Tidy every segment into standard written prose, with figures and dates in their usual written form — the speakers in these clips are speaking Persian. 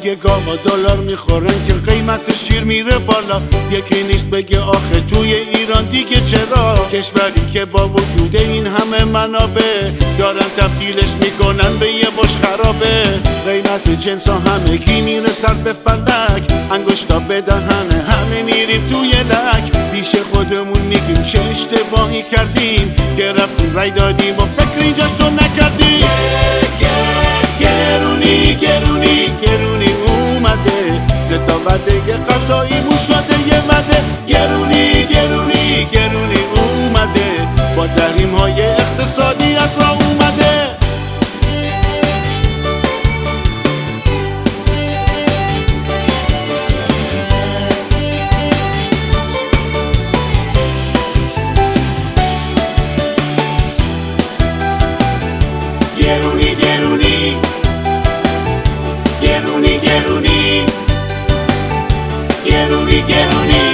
بگه گاوا دلار میخورن که قیمت شیر میره بالا. یکی نیست بگه آخه توی ایران دیگه چرا کشوری که با وجود این همه منابع دارن تبدیلش میکنن به یه بش خرابه. قیمت جنس ها همگی میرسد به فلک، انگشتا به دهنه همه میریم توی لک. پیش خودمون میگیم چه اشتباهی کردیم که رفتیم رای دادیم و فکر اینجاشو نکردیم. گرونی گرونی گرونی اومده، ستا وعده غذاییمون شده یه وعده. گرونی گرونی گرونی اومده، با تحریم های اقتصادی از راه اومده. گرونی گرونی گرونی گرونی گرونی گرونی.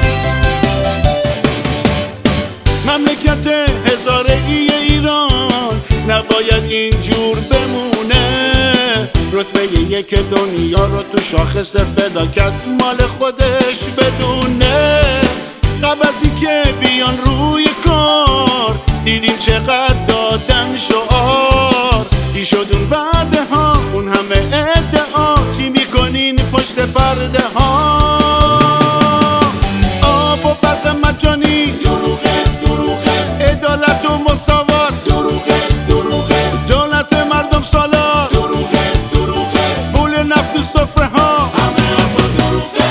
مملکت هزاره‌ای ایران نباید اینجور بمونه. رتبه یک دنیا رو تو شاخص فلاکت مال خودش بدونه. قبل از اینکه بیان روی کار دیدیم چقدر دادن شعار. چی شد اون وعده ها، اون همه ادعا، چی میکنین پشت پرده ها؟ آب و برق مجانی دروغه دروغه، عدالت و مساوات دروغه دروغه، دولت مردم سالار دروغه دروغه، پول نفت و سفره ها همه حرفا دروغه.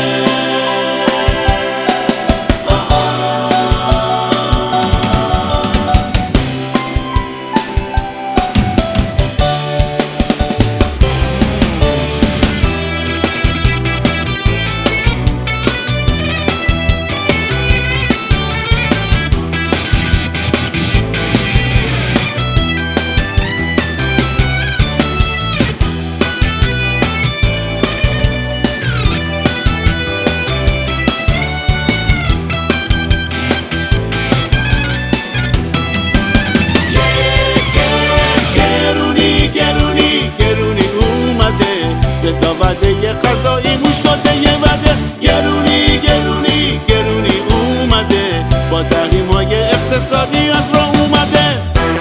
ستا وعده غذاییمون شده یه وعده. گرونی گرونی گرونی اومده، با تحریم های اقتصادی از راه اومده.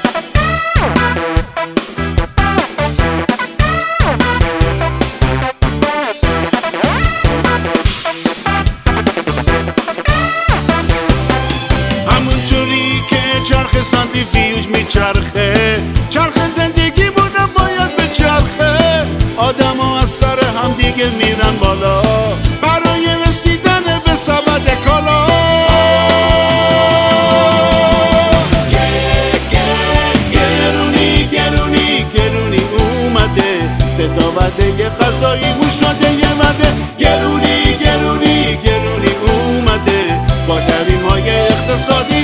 همونجوری که چرخ سانتریفیوژ میچرخه، چرخ زندگی بوده باید به چرخه. آدم ها از سر هم دیگه میرن بالا برای رسیدن به سبد کالا. گرونی گرونی گرونی اومده، ستا وعده غذاییمون شده یه وعده. گرونی گرونی گرونی اومده، با تحریم های اقتصادی